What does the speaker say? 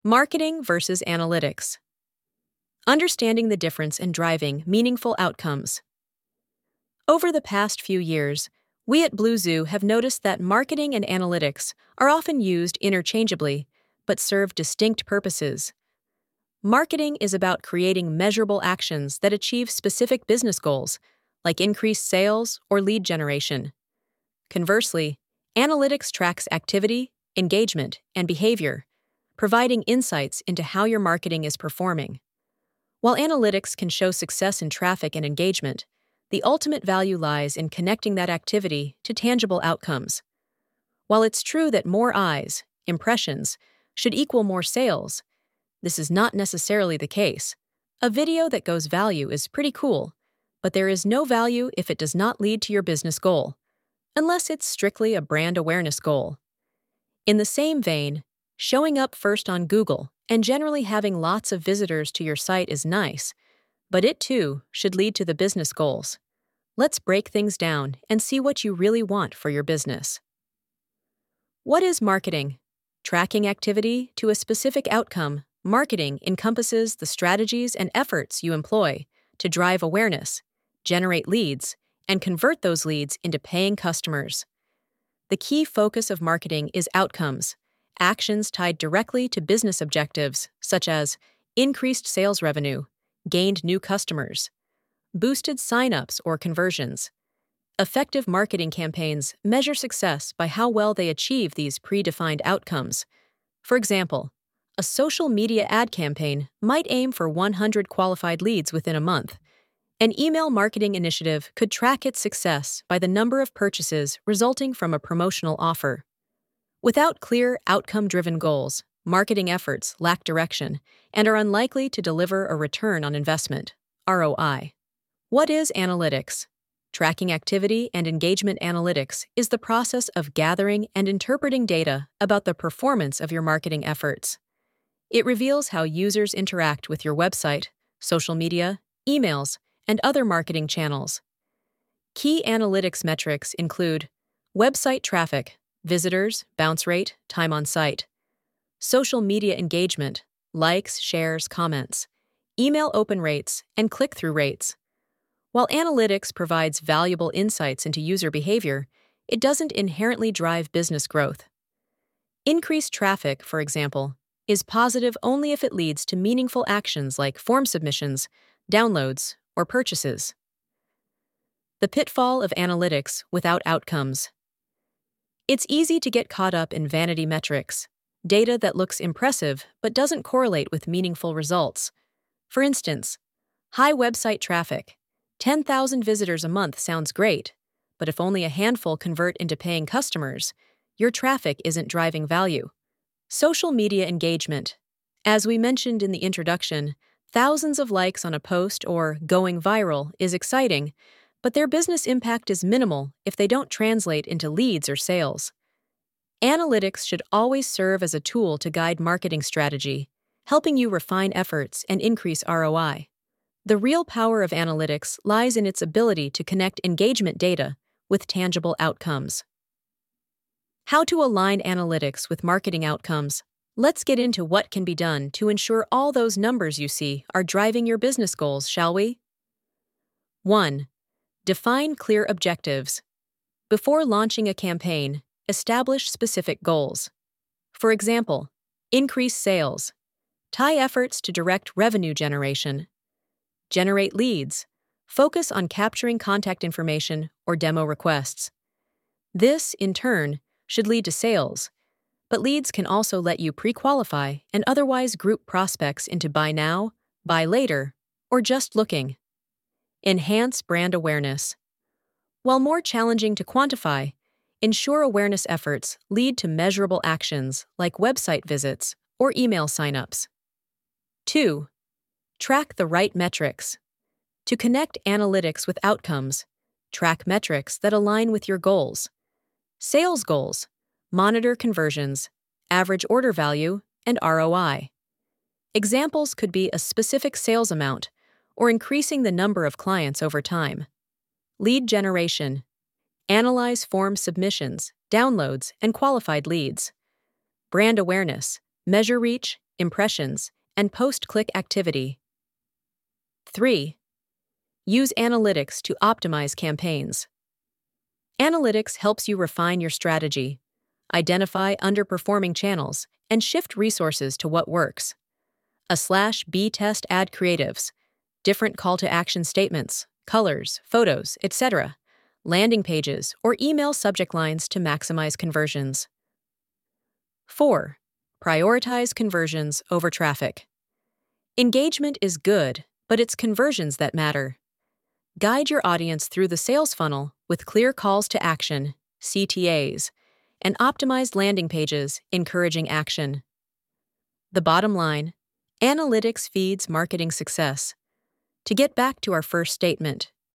Marketing versus analytics. Understanding the difference and driving meaningful outcomes. Over the past few years, we at Blue Zoo have noticed that marketing and analytics are often used interchangeably, but serve distinct purposes. Marketing is about creating measurable actions that achieve specific business goals, like increased sales or lead generation. Conversely, analytics tracks activity, engagement, and behavior, providing insights into how your marketing is performing. While analytics can show success in traffic and engagement, the ultimate value lies in connecting that activity to tangible outcomes. While it's true that more eyes, impressions, should equal more sales, this is not necessarily the case. A video that goes viral is pretty cool, but there is no value if it does not lead to your business goal, unless it's strictly a brand awareness goal. In the same vein, showing up first on Google and generally having lots of visitors to your site is nice, but it too should lead to the business goals. Let's break things down and see what you really want for your business. What is marketing? Tracking activity to a specific outcome. Marketing encompasses the strategies and efforts you employ to drive awareness, generate leads, and convert those leads into paying customers. The key focus of marketing is outcomes, actions tied directly to business objectives such as increased sales revenue, gained new customers, boosted sign-ups or conversions. Effective marketing campaigns measure success by how well they achieve these predefined outcomes. For example, a social media ad campaign might aim for 100 qualified leads within a month. An email marketing initiative could track its success by the number of purchases resulting from a promotional offer. Without clear, outcome-driven goals, marketing efforts lack direction and are unlikely to deliver a return on investment, ROI. What is analytics? Tracking activity and engagement analytics is the process of gathering and interpreting data about the performance of your marketing efforts. It reveals how users interact with your website, social media, emails, and other marketing channels. Key analytics metrics include website traffic, visitors, bounce rate, time on site; social media engagement, likes, shares, comments; email open rates, and click-through rates. While analytics provides valuable insights into user behavior, it doesn't inherently drive business growth. Increased traffic, for example, is positive only if it leads to meaningful actions like form submissions, downloads, or purchases. The pitfall of analytics without outcomes. It's easy to get caught up in vanity metrics, data that looks impressive but doesn't correlate with meaningful results. For instance, high website traffic, 10,000 visitors a month sounds great, but if only a handful convert into paying customers, your traffic isn't driving value. Social media engagement. As we mentioned in the introduction, thousands of likes on a post or going viral is exciting, but their business impact is minimal if they don't translate into leads or sales. Analytics should always serve as a tool to guide marketing strategy, helping you refine efforts and increase ROI. The real power of analytics lies in its ability to connect engagement data with tangible outcomes. How to align analytics with marketing outcomes. Let's get into what can be done to ensure all those numbers you see are driving your business goals, shall we? 1. Define clear objectives. Before launching a campaign, establish specific goals. For example, increase sales. Tie efforts to direct revenue generation. Generate leads. Focus on capturing contact information or demo requests. This, in turn, should lead to sales, but leads can also let you pre-qualify and otherwise group prospects into buy now, buy later, or just looking. Enhance brand awareness. While more challenging to quantify, ensure awareness efforts lead to measurable actions like website visits or email signups. 2. Track the right metrics. To connect analytics with outcomes, track metrics that align with your goals. Sales goals. Monitor conversions, average order value, and ROI. Examples could be a specific sales amount or increasing the number of clients over time. Lead generation. Analyze form submissions, downloads, and qualified leads. Brand awareness. Measure reach, impressions, and post-click activity. 3. Use analytics to optimize campaigns. Analytics helps you refine your strategy, identify underperforming channels, and shift resources to what works. /B test ad creatives, different call to action statements, colors, photos, etc., landing pages, or email subject lines to maximize conversions. 4. Prioritize conversions over traffic. Engagement is good, but it's conversions that matter. Guide your audience through the sales funnel with clear calls to action, CTAs, and optimized landing pages encouraging action. The bottom line: analytics feeds marketing success. To get back to our first statement,